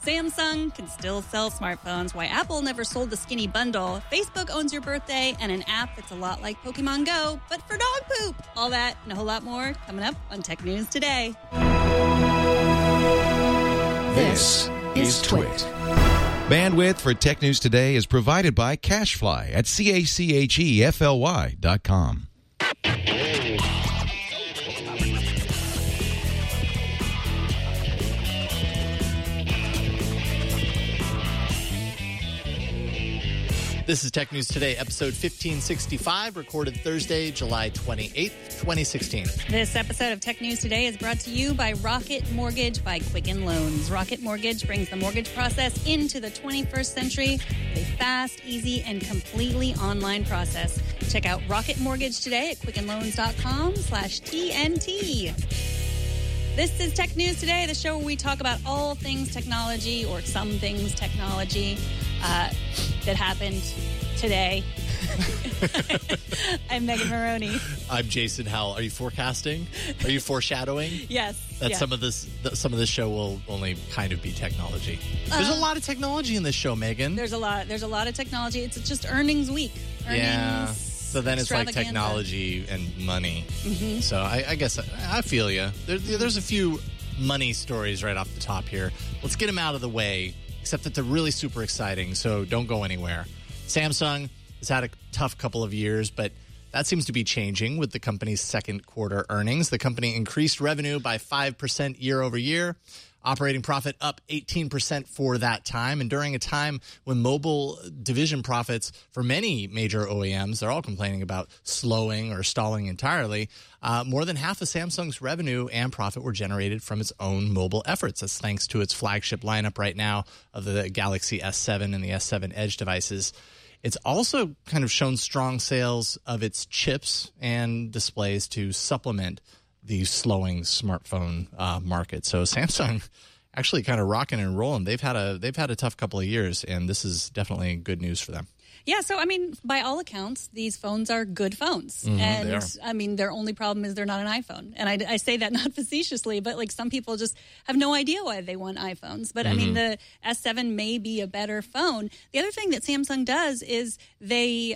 Samsung can still sell smartphones, why Apple never sold the skinny bundle, Facebook owns your birthday, and an app that's a lot like Pokemon Go, but for dog poop. All that and a whole lot more coming up on Tech News Today. This is Twit. Bandwidth for Tech News Today is provided by CashFly at CACHEFLY.com. This is Tech News Today, episode 1565, recorded Thursday, July 28th, 2016. This episode of Tech News Today is brought to you by Rocket Mortgage by Quicken Loans. Rocket Mortgage brings the mortgage process into the 21st century with a fast, easy, and completely online process. Check out Rocket Mortgage today at quickenloans.com/TNT. This is Tech News Today, the show where we talk about all things technology or some things technology that happened today. I'm Megan Maroney. I'm Jason Howell. Are you forecasting? Are you foreshadowing? Yes. That some of this show will only kind of be technology. There's a lot of technology in this show, Megan. There's a lot of technology. It's just earnings week. Yeah. So then it's like technology and money. Mm-hmm. So I guess I feel you. There's a few money stories right off the top here. Let's get them out of the way, except that they're really super exciting, so don't go anywhere. Samsung has had a tough couple of years, but that seems to be changing with the company's second quarter earnings. The company increased revenue by 5% year over year. Operating profit up 18% for that time. And during a time when mobile division profits for many major OEMs, they're all complaining about slowing or stalling entirely, more than half of Samsung's revenue and profit were generated from its own mobile efforts. That's thanks to its flagship lineup right now of the Galaxy S7 and the S7 Edge devices. It's also kind of shown strong sales of its chips and displays to supplement the slowing smartphone market. So Samsung actually kind of rocking and rolling. They've had a tough couple of years, and this is definitely good news for them. Yeah, so I mean, by all accounts, these phones are good phones, and they are. I mean, their only problem is they're not an iPhone. And I say that not facetiously, but like some people just have no idea why they want iPhones. But I mean, the S7 may be a better phone. The other thing that Samsung does is they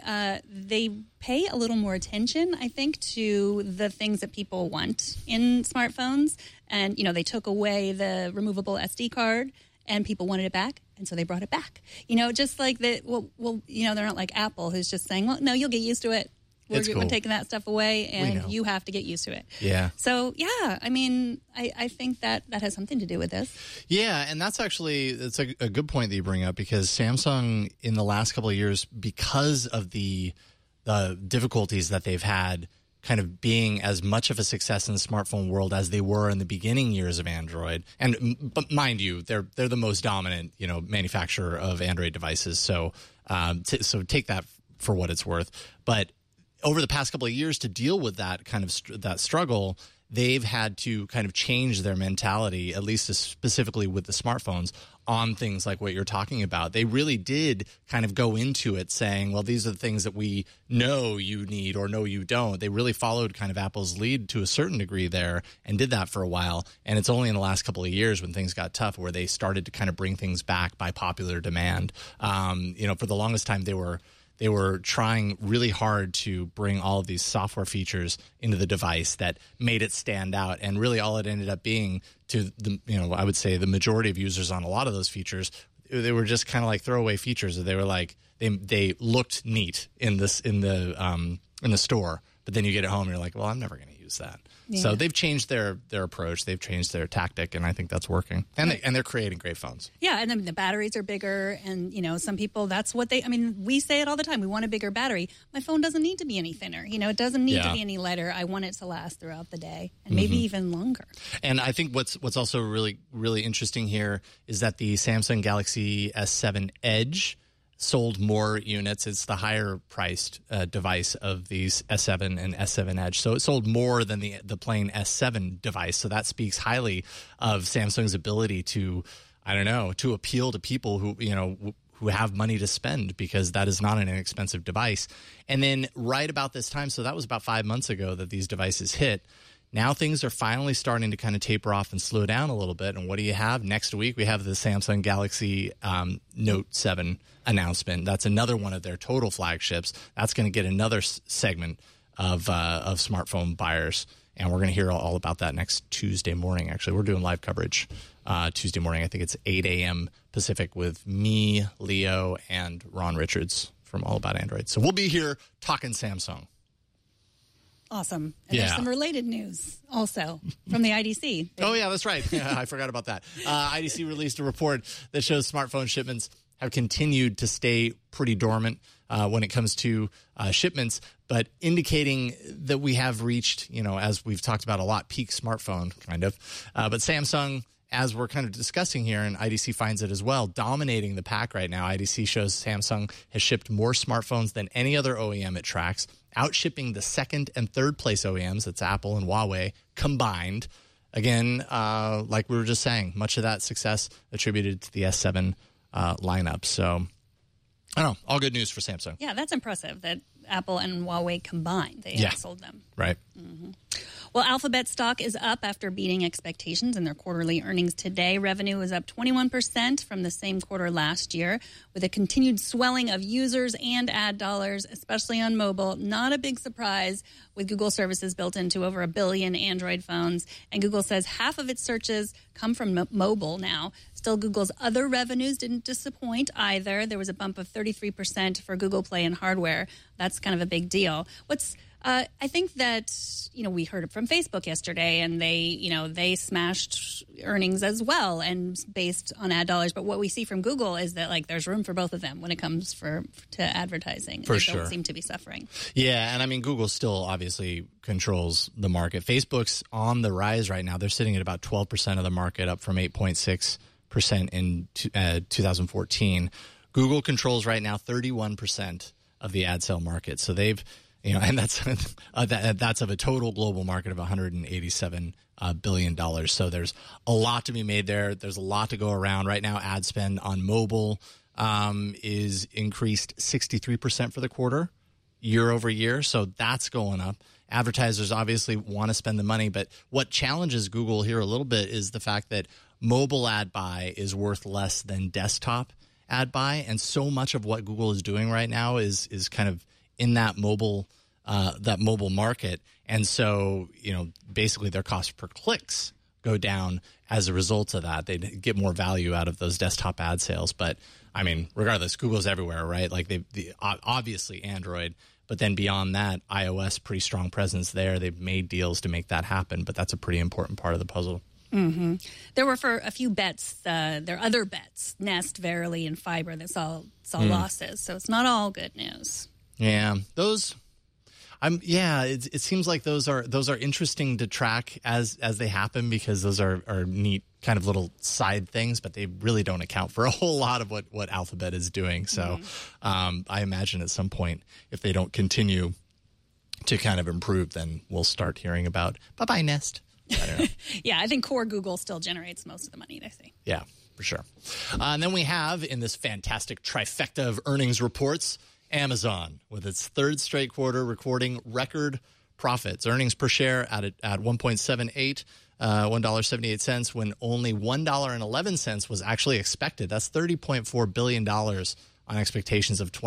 pay a little more attention, I think, to the things that people want in smartphones. And they took away the removable SD card, and people wanted it back. And so they brought it back. Just like that. Well, they're not like Apple, who's just saying, well, no, you'll get used to it. We're taking that stuff away, and you have to get used to it. Yeah. So, yeah, I mean, I think that has something to do with this. Yeah, and that's a good point that you bring up, because Samsung in the last couple of years, because of the difficulties that they've had kind of being as much of a success in the smartphone world as they were in the beginning years of Android. But mind you, they're the most dominant, manufacturer of Android devices. So so take that for what it's worth. But over the past couple of years, to deal with that kind of that struggle, they've had to kind of change their mentality, at least specifically with the smartphones, on things like what you're talking about. They really did kind of go into it saying, well, these are the things that we know you need or know you don't. They really followed kind of Apple's lead to a certain degree there and did that for a while. And it's only in the last couple of years when things got tough where they started to kind of bring things back by popular demand. For the longest time, they were trying really hard to bring all of these software features into the device that made it stand out. And really all it ended up being to I would say the majority of users on a lot of those features, they were just kind of like throwaway features. They were like, they looked neat in the store, but then you get it home and you're like, well, I'm never going to use that. Yeah. So they've changed their approach, they've changed their tactic, and I think that's working. And they're creating great phones. Yeah, and I mean, the batteries are bigger, and some people, that's what we say it all the time. We want a bigger battery. My phone doesn't need to be any thinner. It doesn't need to be any lighter. I want it to last throughout the day, and maybe even longer. And I think what's also really, really interesting here is that the Samsung Galaxy S7 Edge sold more units. It's the higher priced device of these S7 and S7 Edge. So it sold more than the plain S7 device. So that speaks highly of Samsung's ability to appeal to people who have money to spend, because that is not an inexpensive device. And then right about this time, so that was about 5 months ago that these devices hit, Now things are finally starting to kind of taper off and slow down a little bit. And what do you have? Next week, we have the Samsung Galaxy Note 7 announcement. That's another one of their total flagships. That's going to get another segment of smartphone buyers. And we're going to hear all about that next Tuesday morning. Actually, we're doing live coverage Tuesday morning. I think it's 8 a.m. Pacific with me, Leo, and Ron Richards from All About Android. So we'll be here talking Samsung. Awesome. And there's some related news also from the IDC. Oh, yeah, that's right. Yeah, I forgot about that. IDC released a report that shows smartphone shipments have continued to stay pretty dormant when it comes to shipments, but indicating that we have reached, as we've talked about a lot, peak smartphone, kind of. But Samsung, as we're kind of discussing here, and IDC finds it as well, dominating the pack right now. IDC shows Samsung has shipped more smartphones than any other OEM it tracks, outshipping the second and third place OEMs, that's Apple and Huawei, combined. Again, like we were just saying, much of that success attributed to the S7 lineup. So, I don't know, all good news for Samsung. Yeah, that's impressive that Apple and Huawei combined, they outsold them. Right. Mm-hmm. Well, Alphabet stock is up after beating expectations in their quarterly earnings today. Revenue is up 21% from the same quarter last year, with a continued swelling of users and ad dollars, especially on mobile. Not a big surprise with Google services built into over 1 billion Android phones. And Google says half of its searches come from mobile now. Still, Google's other revenues didn't disappoint either. There was a bump of 33% for Google Play and hardware. That's kind of a big deal. I think that, we heard it from Facebook yesterday, and they smashed earnings as well, and based on ad dollars. But what we see from Google is that there's room for both of them when it comes to advertising. For they sure. don't seem to be suffering. Yeah, and Google still obviously controls the market. Facebook's on the rise right now. They're sitting at about 12% of the market, up from 8.6% in 2014. Google controls right now 31% of the ad sale market. So they've and that's that's of a total global market of $187 billion. So there's a lot to be made there. There's a lot to go around. Right now, ad spend on mobile is increased 63% for the quarter, year over year. So that's going up. Advertisers obviously want to spend the money, but what challenges Google here a little bit is the fact that mobile ad buy is worth less than desktop ad buy, and so much of what Google is doing right now is kind of in that mobile market. And so, basically their cost per clicks go down as a result of that. They get more value out of those desktop ad sales. But regardless, Google's everywhere, right? Obviously Android, but then beyond that, iOS, pretty strong presence there. They've made deals to make that happen, but that's a pretty important part of the puzzle. Mm-hmm. There were for a few bets, their other bets, Nest, Verily, and Fiber, that saw losses. So it's not all good news. Yeah, those. It seems like those are interesting to track as they happen, because those are neat kind of little side things, but they really don't account for a whole lot of what Alphabet is doing. So I imagine at some point, if they don't continue to kind of improve, then we'll start hearing about bye-bye Nest. I don't know. Yeah, I think core Google still generates most of the money, they see. Yeah, for sure. And then we have, in this fantastic trifecta of earnings reports, Amazon, with its third straight quarter recording record profits. Earnings per share at $1.78, $1.78, when only $1.11 was actually expected. That's $30.4 billion on expectations of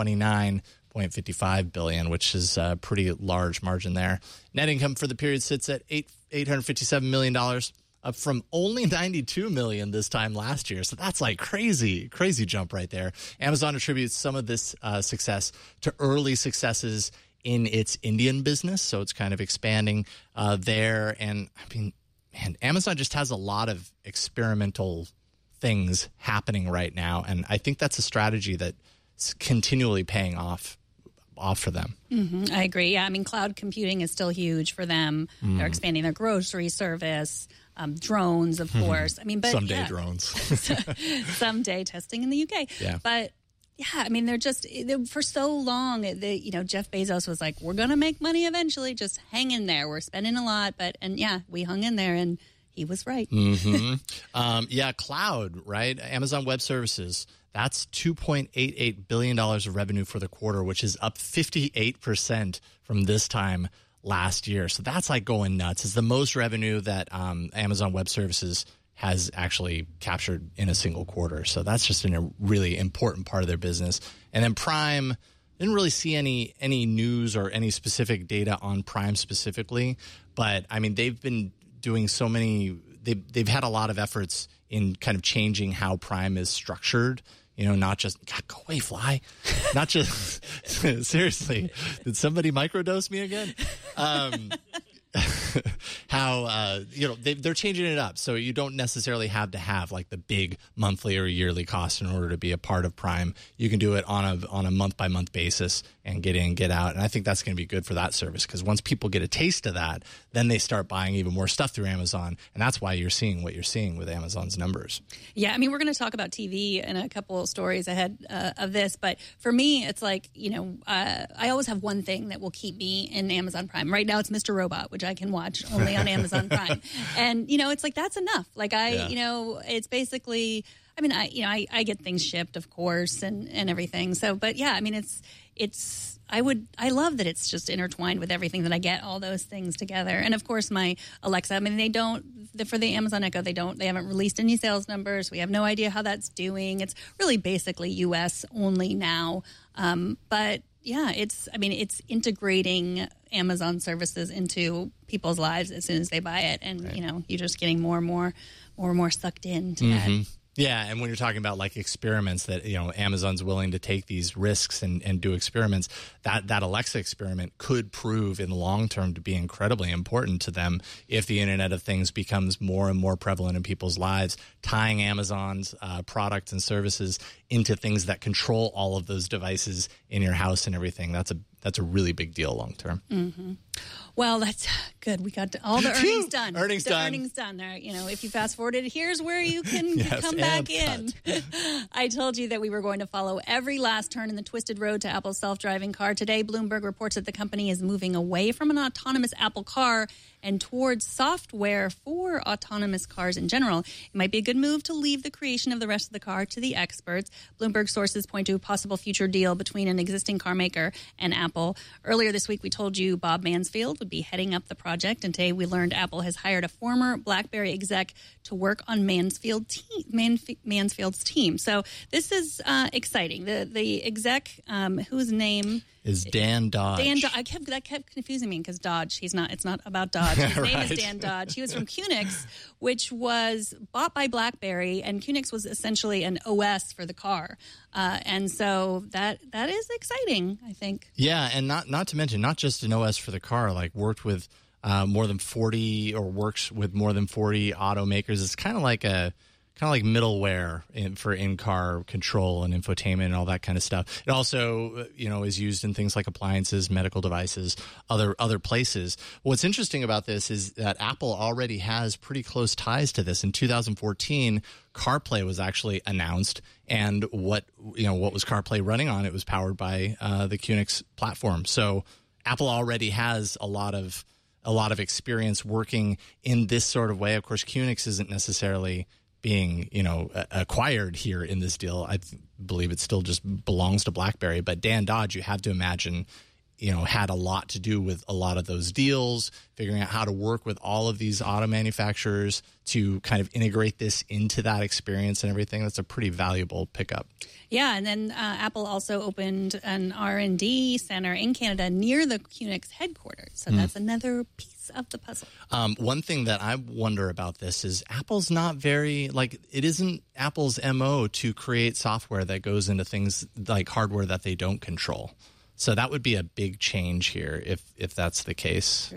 $29.55 billion, which is a pretty large margin there. Net income for the period sits at $857 million, up from only $92 million this time last year. So that's crazy jump right there. Amazon attributes some of this success to early successes in its Indian business. So it's kind of expanding there. And Amazon just has a lot of experimental things happening right now. And I think that's a strategy that's continually paying off for them. Mm-hmm. I agree. Yeah, cloud computing is still huge for them. They're expanding their grocery service. Drones, of course. But someday drones. Someday testing in the UK. Yeah. But they're for so long. Jeff Bezos was like, "We're gonna make money eventually. Just hang in there. We're spending a lot, we hung in there, and he was right." Mm-hmm. Cloud, right? Amazon Web Services. That's $2.88 billion of revenue for the quarter, which is up 58% from this time last year. So that's like going nuts. It's the most revenue that Amazon Web Services has actually captured in a single quarter. So that's just a really important part of their business. And then Prime, didn't really see any news or any specific data on Prime specifically, but I mean, they've been doing so many, they've had a lot of efforts in kind of changing how Prime is structured. You know, not just, God, go away, fly. Not just, seriously, did somebody microdose me again? How, they're changing it up. So you don't necessarily have to have like the big monthly or yearly cost in order to be a part of Prime. You can do it on a month-by-month basis and get in, get out. And I think that's going to be good for that service, because once people get a taste of that, then they start buying even more stuff through Amazon. And that's why you're seeing what you're seeing with Amazon's numbers. Yeah, I mean, we're going to talk about TV in a couple of stories ahead of this. But for me, it's like, I always have one thing that will keep me in Amazon Prime. Right now, it's Mr. Robot, which I can watch only on Amazon Prime. And, it's like, that's enough. Like it's basically, I mean, I get things shipped, of course, and everything. So, but yeah, I mean, I love that it's just intertwined with everything, that I get all those things together. And of course, my Alexa, I mean, for the Amazon Echo, they haven't released any sales numbers. We have no idea how that's doing. It's really basically US only now. But yeah, it's integrating Amazon services into people's lives as soon as they buy it. And, you're just getting more and more sucked into that. Yeah, and when you're talking about like experiments that, Amazon's willing to take these risks and do experiments, that Alexa experiment could prove in the long term to be incredibly important to them if the Internet of Things becomes more and more prevalent in people's lives, tying Amazon's products and services into things that control all of those devices in your house and everything. That's a really big deal long term. Mm-hmm. Well, that's good. We got all the earnings done. Earnings done. There, if you fast forwarded, here's where you can come back in. I told you that we were going to follow every last turn in the twisted road to Apple's self-driving car. Today, Bloomberg reports that the company is moving away from an autonomous Apple car and towards software for autonomous cars in general. It might be a good move to leave the creation of the rest of the car to the experts. Bloomberg sources point to a possible future deal between an existing car maker and Apple. Earlier this week, we told you Bob Mansfield would be heading up the project, and today we learned Apple has hired a former BlackBerry exec to work on Mansfield's team. So this is exciting. The exec, whose name is Dan Dodge. That kept confusing me because Dodge. It's not about Dodge. His name is Dan Dodge. He was from QNX, which was bought by BlackBerry, and QNX was essentially an OS for the car. And so that is exciting, I think. Yeah, and not to mention, not just an OS for the car, like worked with more than 40 or works with more than 40 automakers. It's kind of like middleware for in-car control and infotainment and all that kind of stuff. It also, is used in things like appliances, medical devices, other places. What's interesting about this is that Apple already has pretty close ties to this. In 2014, CarPlay was actually announced, and what was CarPlay running on? It was powered by the QNX platform. So Apple already has a lot of experience working in this sort of way. Of course, QNX isn't necessarily being, acquired here in this deal. I believe it still just belongs to BlackBerry. But Dan Dodge, you have to imagine, had a lot to do with a lot of those deals, figuring out how to work with all of these auto manufacturers to kind of integrate this into that experience and everything. That's a pretty valuable pickup. Yeah, and then Apple also opened an R&D center in Canada near the QNX headquarters. So that's another piece of the puzzle. One thing that I wonder about this is Apple's not very, it isn't Apple's MO to create software that goes into things like hardware that they don't control. So that would be a big change here if that's the case.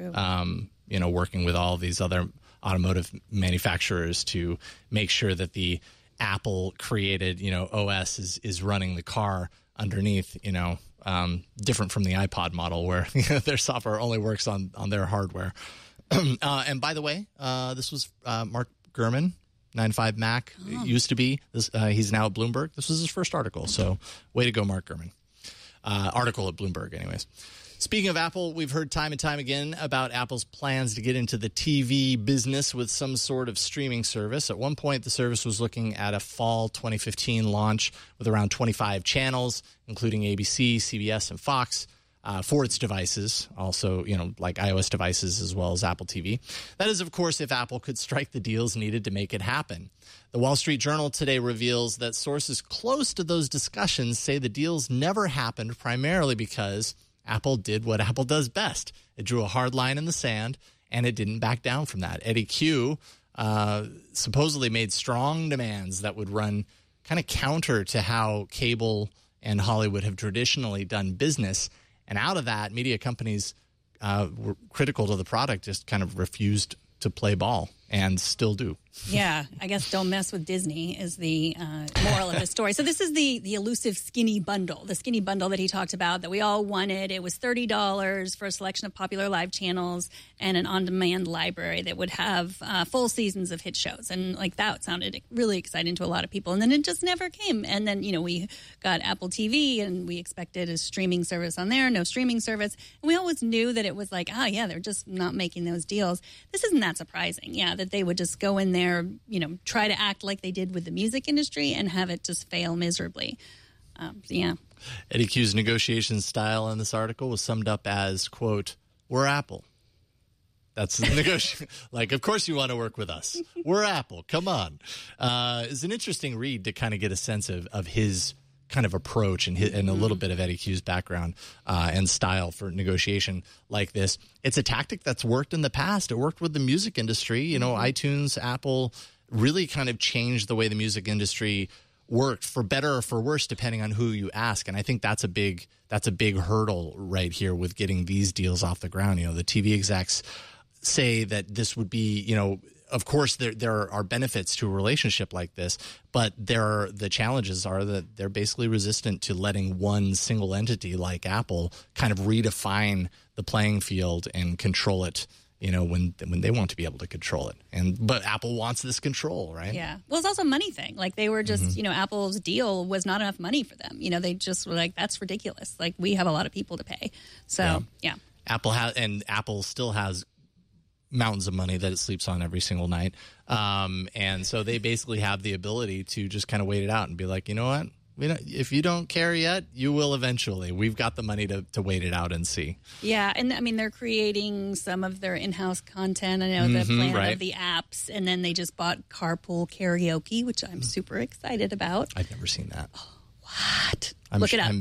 Working with all these other automotive manufacturers to make sure that the Apple created, OS is running the car underneath, different from the iPod model where their software only works on their hardware. And by the way, this was Mark Gurman, 9to5Mac. Used to be. He's now at Bloomberg. This was his first article. So way to go, Mark Gurman. Article at Bloomberg, anyways. Speaking of Apple, we've heard time and time again about Apple's plans to get into the TV business with some sort of streaming service. At one point, the service was looking at a fall 2015 launch with around 25 channels, including ABC, CBS, and Fox. for its devices, also, like iOS devices as well as Apple TV. That is, of course, if Apple could strike the deals needed to make it happen. The Wall Street Journal today reveals that sources close to those discussions say the deals never happened, primarily because Apple did what Apple does best. It drew a hard line in the sand, and it didn't back down from that. Eddie Q supposedly made strong demands that would run kind of counter to how cable and Hollywood have traditionally done business. And out of that, media companies were critical to the product, just kind of refused to play ball, and still do. Yeah, I guess don't mess with Disney is the moral of the story. So this is the elusive skinny bundle, the skinny bundle that he talked about that we all wanted. It was $30 for a selection of popular live channels and an on-demand library that would have full seasons of hit shows. And like that sounded really exciting to a lot of people. And then it just never came. And then, we got Apple TV and we expected a streaming service on there, no streaming service. And we always knew that it was like, they're just not making those deals. This isn't that surprising, that they would just go in there, try to act like they did with the music industry and have it just fail miserably. Eddie Q's negotiation style in this article was summed up as, quote, "We're Apple." That's the negotiation. Like, of course you want to work with us. We're Apple. Come on. It's an interesting read to kind of get a sense of his kind of approach and a little bit of Eddie Q's background and style for negotiation like this. It's a tactic that's worked in the past. It worked with the music industry. iTunes, Apple really kind of changed the way the music industry worked, for better or for worse, depending on who you ask. And I think that's a big hurdle right here with getting these deals off the ground. The TV execs say that this would be, of course, there are benefits to a relationship like this, but the challenges are that they're basically resistant to letting one single entity like Apple kind of redefine the playing field and control it, when they want to be able to control it. But Apple wants this control, right? Yeah. Well, it's also a money thing. Like they were just, Apple's deal was not enough money for them. They just were like, that's ridiculous. Like we have a lot of people to pay. So, yeah. Apple still has mountains of money that it sleeps on every single night. And so they basically have the ability to just kind of wait it out and be like, you know what? If you don't care yet, you will eventually. We've got the money to wait it out and see. Yeah. And I mean, they're creating some of their in-house content. I know the plan of the apps. And then they just bought Carpool Karaoke, which I'm super excited about. I've never seen that. Oh, what? Look it up.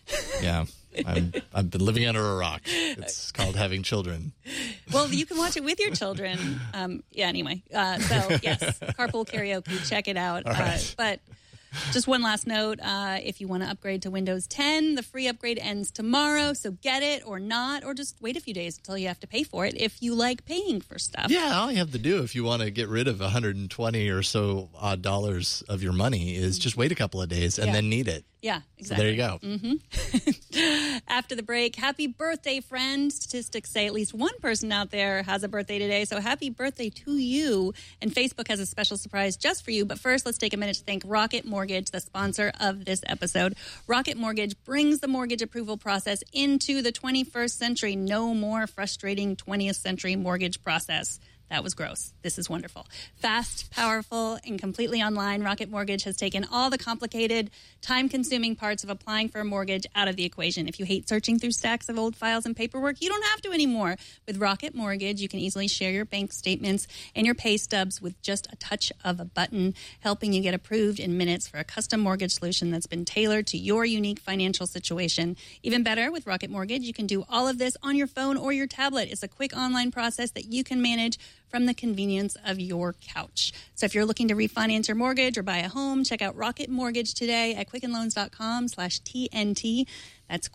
I've been living under a rock. It's called having children. Well, you can watch it with your children. Anyway. So, yes, Carpool Karaoke. Check it out. Right. But just one last note. If you want to upgrade to Windows 10, the free upgrade ends tomorrow. So get it or not, or just wait a few days until you have to pay for it if you like paying for stuff. Yeah, all you have to do if you want to get rid of $120 or so odd dollars of your money is just wait a couple of days and then need it. Yeah, exactly. So there you go. Mm-hmm. After the break, happy birthday, friend. Statistics say at least one person out there has a birthday today, so happy birthday to you. And Facebook has a special surprise just for you. But first, let's take a minute to thank Rocket Mortgage, the sponsor of this episode. Rocket Mortgage brings the mortgage approval process into the 21st century. No more frustrating 20th century mortgage process. That was gross. This is wonderful. Fast, powerful, and completely online, Rocket Mortgage has taken all the complicated, time-consuming parts of applying for a mortgage out of the equation. If you hate searching through stacks of old files and paperwork, you don't have to anymore. With Rocket Mortgage, you can easily share your bank statements and your pay stubs with just a touch of a button, helping you get approved in minutes for a custom mortgage solution that's been tailored to your unique financial situation. Even better, with Rocket Mortgage, you can do all of this on your phone or your tablet. It's a quick online process that you can manage from the convenience of your couch. So if you're looking to refinance your mortgage or buy a home, check out Rocket Mortgage today at quickenloans.com/TNT. That's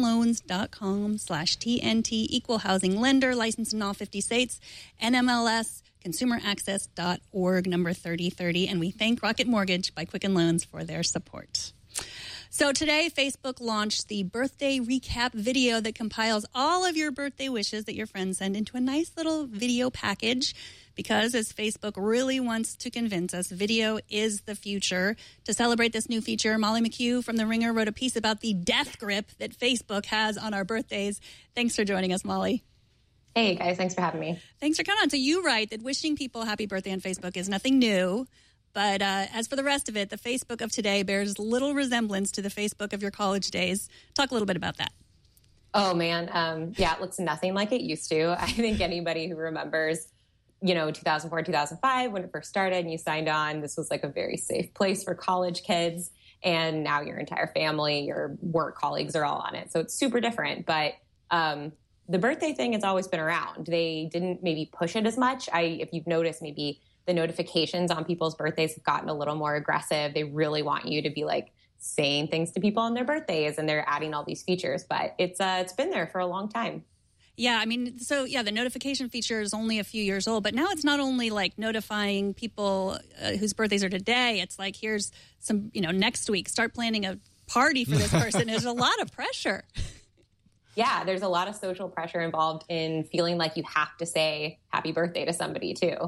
quickenloans.com/TNT. Equal housing lender, licensed in all 50 states, NMLS, consumeraccess.org, number 3030. And we thank Rocket Mortgage by Quicken Loans for their support. So today, Facebook launched the birthday recap video that compiles all of your birthday wishes that your friends send into a nice little video package. Because as Facebook really wants to convince us, video is the future. To celebrate this new feature, Molly McHugh from The Ringer wrote a piece about the death grip that Facebook has on our birthdays. Thanks for joining us, Molly. Hey, guys. Thanks for having me. Thanks for coming on. So you write that wishing people happy birthday on Facebook is nothing new. But as for the rest of it, the Facebook of today bears little resemblance to the Facebook of your college days. Talk a little bit about that. Oh, man. Yeah, it looks nothing like it used to. I think anybody who remembers, 2004, 2005, when it first started and you signed on, this was like a very safe place for college kids. And now your entire family, your work colleagues are all on it. So it's super different. But the birthday thing has always been around. They didn't maybe push it as much. If you've noticed, maybe the notifications on people's birthdays have gotten a little more aggressive. They really want you to be like saying things to people on their birthdays, and they're adding all these features. But it's been there for a long time. Yeah, I mean, the notification feature is only a few years old, but now it's not only like notifying people whose birthdays are today. It's like, here's some, next week, start planning a party for this person. There's a lot of pressure. Yeah, there's a lot of social pressure involved in feeling like you have to say happy birthday to somebody too.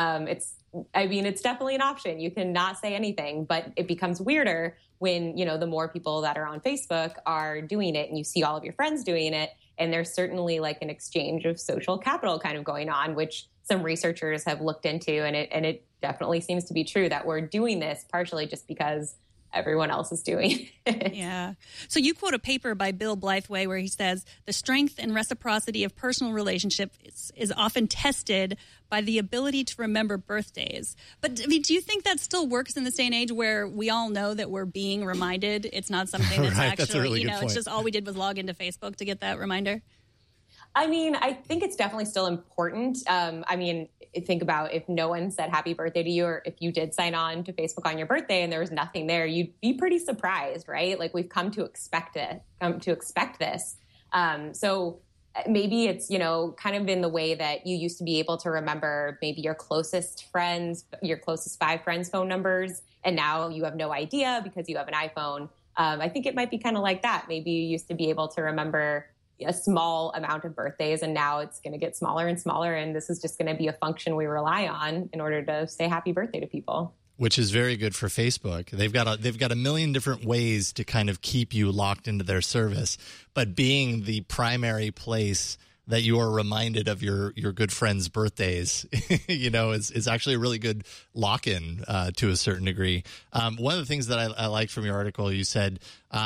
It's definitely an option. You can not say anything, but it becomes weirder when, the more people that are on Facebook are doing it and you see all of your friends doing it. And there's certainly like an exchange of social capital kind of going on, which some researchers have looked into. And it definitely seems to be true that we're doing this partially just because everyone else is doing it. Yeah. So you quote a paper by Bill Blytheway where he says, the strength and reciprocity of personal relationships is often tested by the ability to remember birthdays. But I mean, do you think that still works in this day and age where we all know that we're being reminded? It's not something that's right, actually, that's a really good point. It's just all we did was log into Facebook to get that reminder. I mean, I think it's definitely still important. Think about if no one said happy birthday to you, or if you did sign on to Facebook on your birthday and there was nothing there, you'd be pretty surprised, right? Like we've come to expect this. So maybe it's, kind of in the way that you used to be able to remember maybe your closest 5 friends' phone numbers. And now you have no idea because you have an iPhone. I think it might be kind of like that. Maybe you used to be able to remember a small amount of birthdays, and now it's going to get smaller and smaller. And this is just going to be a function we rely on in order to say happy birthday to people. Which is very good for Facebook. They've got a million different ways to kind of keep you locked into their service, but being the primary place that you are reminded of your good friends' birthdays, is actually a really good lock-in to a certain degree. One of the things that I liked from your article, you said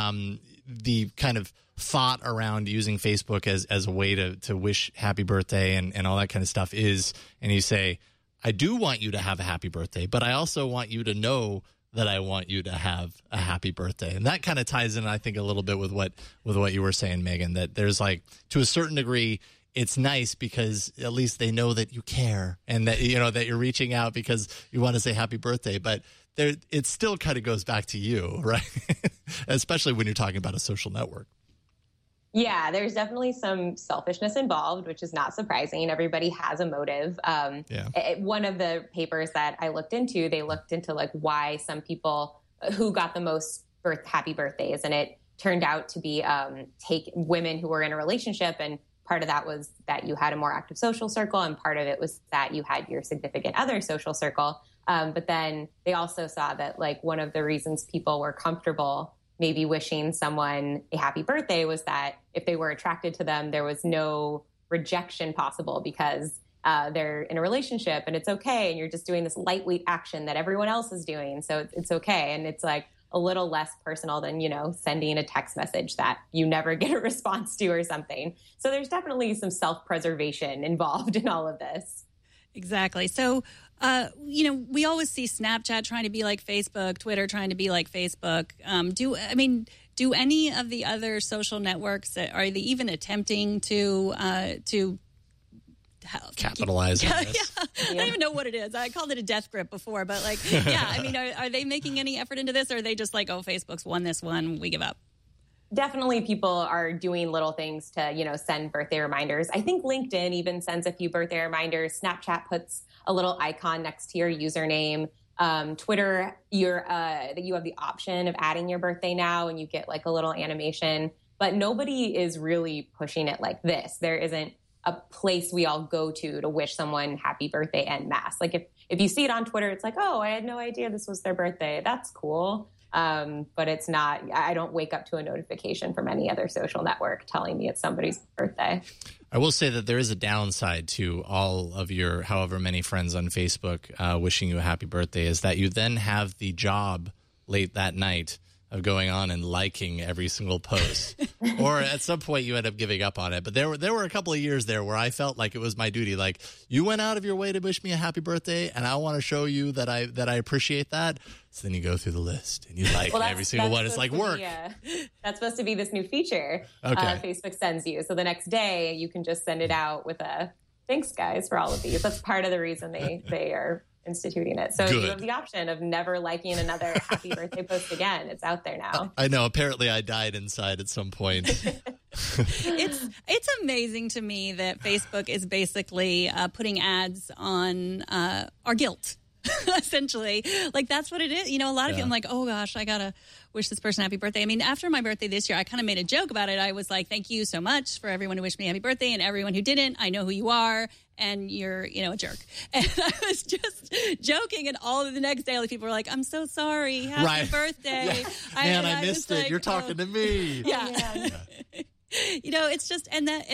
the kind of thought around using Facebook as a way to wish happy birthday and all that kind of stuff is, and you say, I do want you to have a happy birthday, but I also want you to know that I want you to have a happy birthday. And that kind of ties in, I think, a little bit with what you were saying, Megan, that there's like, to a certain degree, it's nice because at least they know that you care and that, that you're reaching out because you want to say happy birthday. But it still kind of goes back to you, right? Especially when you're talking about a social network. Yeah, there's definitely some selfishness involved, which is not surprising. Everybody has a motive. One of the papers that I looked into, they looked into like why some people who got the most happy birthdays, and it turned out to be take women who were in a relationship, and part of that was that you had a more active social circle, and part of it was that you had your significant other social circle. But then they also saw that like one of the reasons people were comfortable maybe wishing someone a happy birthday was that if they were attracted to them, there was no rejection possible because they're in a relationship and it's okay. And you're just doing this lightweight action that everyone else is doing. So it's okay. And it's like a little less personal than, sending a text message that you never get a response to or something. So there's definitely some self-preservation involved in all of this. Exactly. So, we always see Snapchat trying to be like Facebook, Twitter trying to be like Facebook. Do any of the other social networks, are they even attempting to capitalize on this? Yeah. I don't even know what it is. I called it a death grip before, but are they making any effort into this, or are they just like, oh, Facebook's won this one, we give up? Definitely people are doing little things to, send birthday reminders. I think LinkedIn even sends a few birthday reminders. Snapchat puts a little icon next to your username. Twitter, you have the option of adding your birthday now and you get like a little animation, but nobody is really pushing it like this. There isn't a place we all go to wish someone happy birthday en masse. Like if you see it on Twitter, it's like, oh, I had no idea this was their birthday. That's cool. But it's not, I don't wake up to a notification from any other social network telling me it's somebody's birthday. I will say that there is a downside to all of your however many friends on Facebook wishing you a happy birthday, is that you then have the job late that night of going on and liking every single post. Or at some point you end up giving up on it. But there were a couple of years there where I felt like it was my duty. Like, you went out of your way to wish me a happy birthday, and I want to show you that I appreciate that. So then you go through the list and you like every single one. It's like work. That's supposed to be this new feature Facebook sends you. So the next day you can just send it out with a thanks, guys, for all of these. That's part of the reason they are instituting it. So you have the option of never liking another happy birthday post again. It's out there now. I know. Apparently I died inside at some point. It's amazing to me that Facebook is basically putting ads on our guilt. Essentially, like that's what it is. You know, a lot of people, I'm like, oh gosh, I gotta wish this person happy birthday. I mean, after my birthday this year, I kind of made a joke about it. I was like, thank you so much for everyone who wished me happy birthday, and everyone who didn't, I know who you are, and you're, a jerk. And I was just joking, and all of the next day, like, people were like, I'm so sorry, happy birthday. Yeah. Man, I missed it. Like, you're talking to me. Yeah. It's just,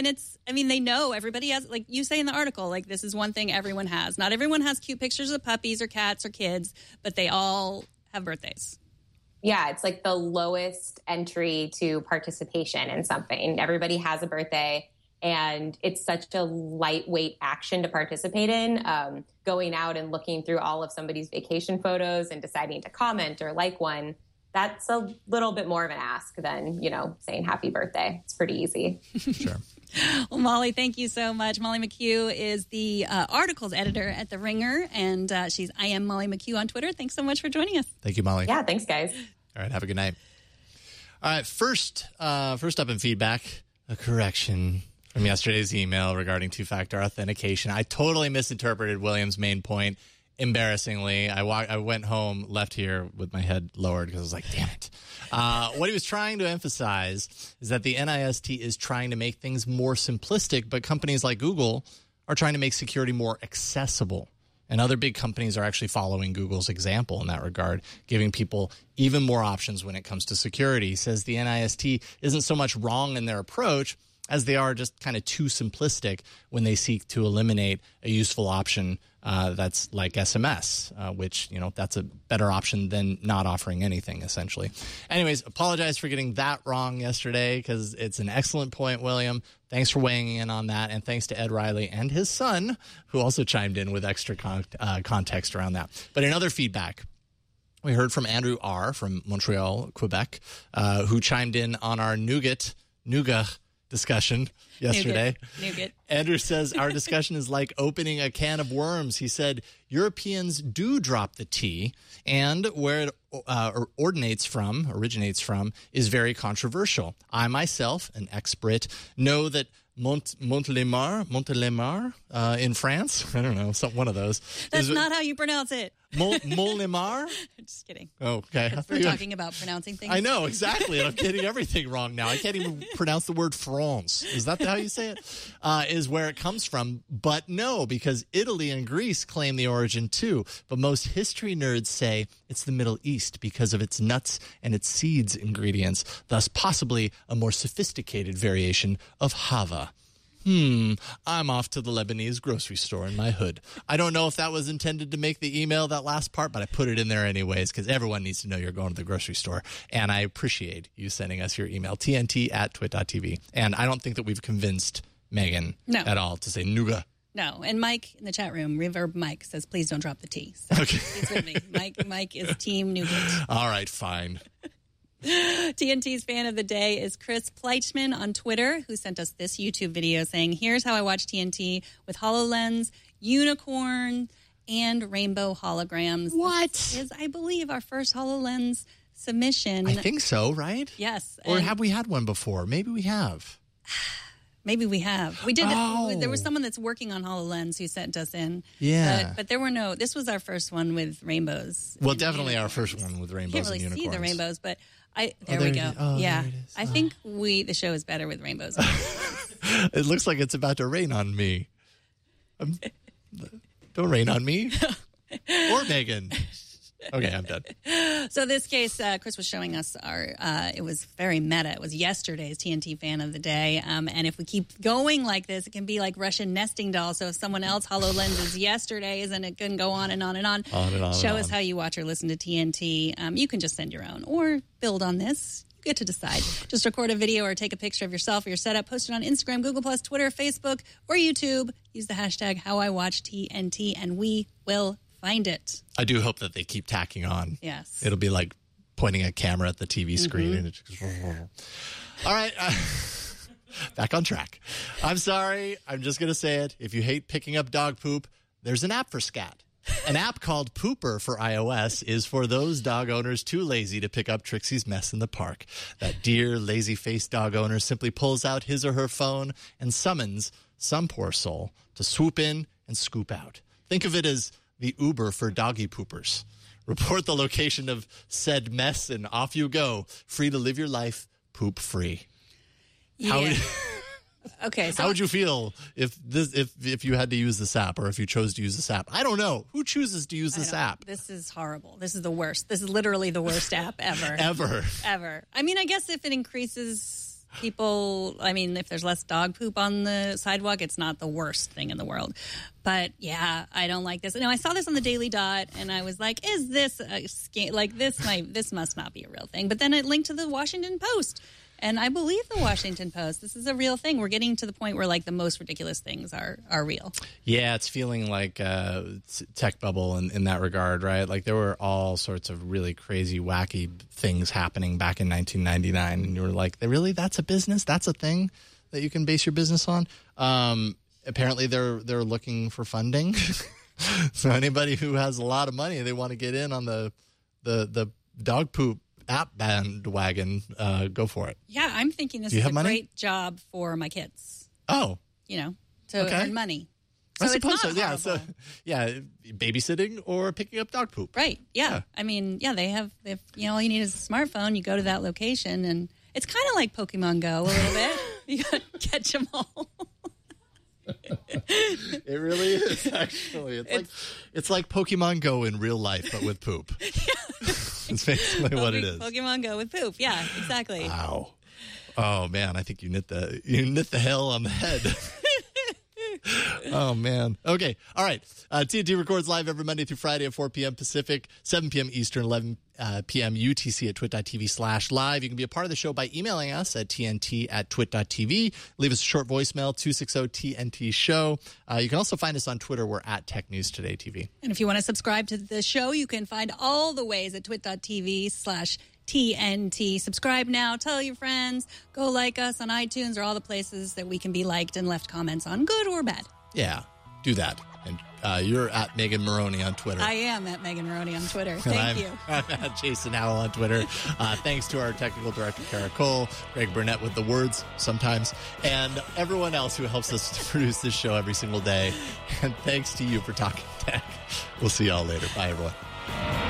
they know everybody has, like you say in the article, like this is one thing everyone has. Not everyone has cute pictures of puppies or cats or kids, but they all have birthdays. Yeah, it's like the lowest entry to participation in something. Everybody has a birthday, and it's such a lightweight action to participate in. Going out and looking through all of somebody's vacation photos and deciding to comment or like one, that's a little bit more of an ask than, saying happy birthday. It's pretty easy. Sure. Well, Molly, thank you so much. Molly McHugh is the articles editor at The Ringer, and she's I am Molly McHugh on Twitter. Thanks so much for joining us. Thank you, Molly. Yeah, thanks, guys. All right, have a good night. All right, first up in feedback, a correction from yesterday's email regarding two-factor authentication. I totally misinterpreted William's main point. Embarrassingly, I went home, left here with my head lowered because I was like, damn it. What he was trying to emphasize is that the NIST is trying to make things more simplistic, but companies like Google are trying to make security more accessible. And other big companies are actually following Google's example in that regard, giving people even more options when it comes to security. He says the NIST isn't so much wrong in their approach as they are just kind of too simplistic when they seek to eliminate a useful option that's like SMS, which, that's a better option than not offering anything, essentially. Anyways, apologize for getting that wrong yesterday because it's an excellent point, William. Thanks for weighing in on that, and thanks to Ed Riley and his son, who also chimed in with extra context around that. But in other feedback, we heard from Andrew R. from Montreal, Quebec, who chimed in on our Nougat discussion yesterday. Nougat. Andrew says our discussion is like opening a can of worms. He said Europeans do drop the T, and where it originates from is very controversial. I myself, an ex-Brit, know that Montélimar in France. I don't know, one of those. That's not how you pronounce it. Montélimar? Just kidding. Oh, okay. We're talking about pronouncing things. I know, exactly. And I'm getting everything wrong now. I can't even pronounce the word France. Is that how you say it? Is where it comes from. But no, because Italy and Greece claim the origin too. But most history nerds say it's the Middle East because of its nuts and its seeds ingredients, thus possibly a more sophisticated variation of Hava. I'm off to the Lebanese grocery store in my hood. I don't know if that was intended to make the email, that last part, but I put it in there anyways because everyone needs to know you're going to the grocery store. And I appreciate you sending us your email, tnt@twit.tv. And I don't think that we've convinced Megan at all to say nougat. No, and Mike in the chat room, Reverb Mike, says, please don't drop the T. So okay. He's with me. Mike is team nougat. All right, fine. TNT's fan of the day is Chris Pleichman on Twitter, who sent us this YouTube video saying, here's how I watch TNT with HoloLens, unicorn, and rainbow holograms. What? This is, I believe, our first HoloLens submission. I think so, right? Yes. Or have we had one before? Maybe we have. Maybe we have. We did. There was someone that's working on HoloLens who sent us in. Yeah. But there were no, this was our first one with rainbows. Well, definitely our first one with rainbows and unicorns. You can't really see the rainbows, but there we go. Oh, yeah. I think the show is better with rainbows. It looks like it's about to rain on me. Don't rain on me. Or Megan. Okay, I'm done. So this case, Chris was showing us it was very meta. It was yesterday's TNT fan of the day. And if we keep going like this, it can be like Russian nesting doll. So if someone else HoloLenses yesterday's, and it can go on and on and on. Show us how you watch or listen to TNT. You can just send your own or build on this. You get to decide. Just record a video or take a picture of yourself or your setup, post it on Instagram, Google+, Twitter, Facebook, or YouTube. Use the hashtag HowIWatchTNT, and we will find it. I do hope that they keep tacking on. Yes. It'll be like pointing a camera at the TV screen. And it just... All right. Back on track. I'm sorry. I'm just going to say it. If you hate picking up dog poop, there's an app for scat. An app called Pooper for iOS is for those dog owners too lazy to pick up Trixie's mess in the park. That dear, lazy-faced dog owner simply pulls out his or her phone and summons some poor soul to swoop in and scoop out. Think of it as the Uber for doggy poopers. Report the location of said mess and off you go, free to live your life poop-free. Yeah. Okay, so how would you feel if you had to use this app, or if you chose to use this app? I don't know. Who chooses to use this app? This is horrible. This is the worst. This is literally the worst app ever. Ever. I mean, I guess if it increases people, I mean, if there's less dog poop on the sidewalk, it's not the worst thing in the world. But yeah, I don't like this. Now, I saw this on the Daily Dot, and I was like, is this a scam? Like, this must not be a real thing. But then it linked to the Washington Post. And I believe the Washington Post. This is a real thing. We're getting to the point where, like, the most ridiculous things are real. Yeah, it's feeling like tech bubble in that regard, right? Like, there were all sorts of really crazy, wacky things happening back in 1999. And you were like, really? That's a business? That's a thing that you can base your business on? Apparently, they're looking for funding. So anybody who has a lot of money, they want to get in on the dog poop app bandwagon, go for it. Yeah, I'm thinking this is a great job for my kids. Oh. To earn money. So I suppose so. Yeah. So, babysitting or picking up dog poop. Right. Yeah. I mean, they have, all you need is a smartphone. You go to that location, and it's kind of like Pokemon Go a little bit. You got to catch them all. It really is, actually. It's like Pokemon Go in real life, but with poop. It's basically what it is. Pokemon Go with poop. Yeah, exactly. Wow. Oh man, I think you knit the hell on the head. Oh man. Okay. All right. TNT records live every Monday through Friday at 4 p.m. Pacific, 7 p.m. Eastern, 11 p.m. UTC at twit.tv/live. You can be a part of the show by emailing us at tnt@twit.tv. Leave us a short voicemail, 260-TNT-SHOW. You can also find us on Twitter. We're at Tech News Today TV. And if you want to subscribe to the show, you can find all the ways at twit.tv/TNT. Subscribe now. Tell your friends. Go like us on iTunes or all the places that we can be liked and left comments on, good or bad. Yeah, do that. And you're at Megan Maroney on Twitter. I am at Megan Maroney on Twitter. Thank you. I'm at Jason Howell on Twitter. Thanks to our technical director, Kara Cole, Greg Burnett with the words sometimes, and everyone else who helps us to produce this show every single day. And thanks to you for talking tech. We'll see y'all later. Bye, everyone.